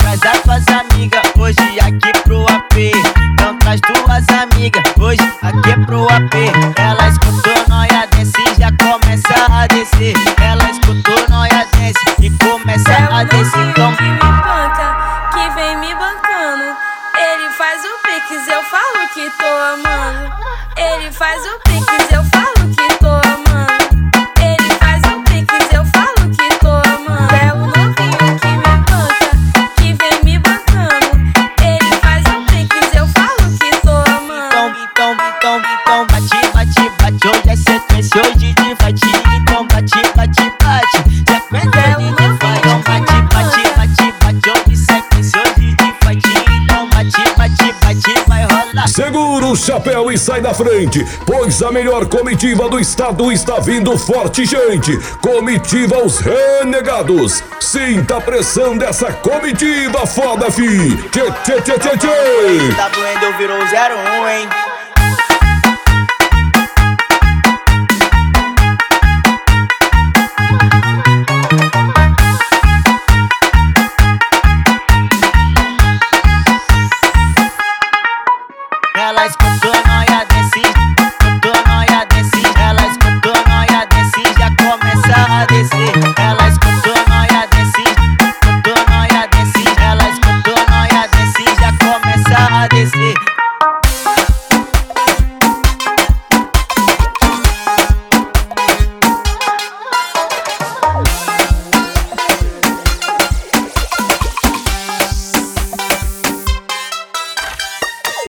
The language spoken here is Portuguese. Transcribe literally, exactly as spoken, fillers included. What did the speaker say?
traz as tuas amigas hoje aqui pro A P. Então traz tuas amigas hoje aqui pro A P. Ela escutou nóia desce e já começa a descer. Ela escutou nóia desce e começa a descer. Então que me banca, que vem me bancando. Ele faz o pix, eu falo que tô amando. Ele faz o pix, eu falo que tô amando. Ele faz o pix, eu falo que tô amando. É o novinho que me banca, que vem me bancando. Ele faz o pix, eu falo que tô amando. Então, então, então, então bate, bate, bate. Hoje é sequência, hoje de bate. Então bate, bate, bate. Sequência É o de bate. Então bate, novinho que bate, me bate, bate. Hoje sequência, hoje de bate. Então bate, bate, bate. Vai rolar. Segura o chapéu e sai da frente, pois a melhor comitiva do estado está vindo forte, gente. Comitiva Os Renegados. Sinta a pressão dessa comitiva foda, fi. Tchê, tchê, tchê, tchê, tchê. Tá doendo, virou zero um, hein?